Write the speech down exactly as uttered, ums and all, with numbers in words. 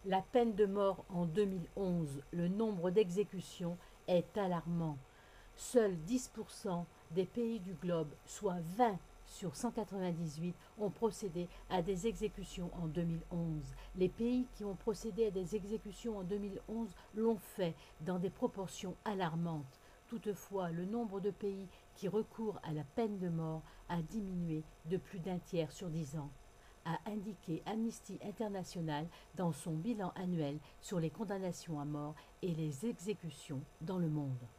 La peine de mort en deux mille onze, le nombre d'exécutions est alarmant. Seuls dix pour cent des pays du globe, soit vingt sur cent quatre-vingt-dix-huit, ont procédé à des exécutions en deux mille onze. Les pays qui ont procédé à des exécutions en deux mille onze l'ont fait dans des proportions alarmantes. Toutefois, le nombre de pays qui recourent à la peine de mort a diminué de plus d'un tiers sur dix ans, a indiqué Amnesty International dans son bilan annuel sur les condamnations à mort et les exécutions dans le monde.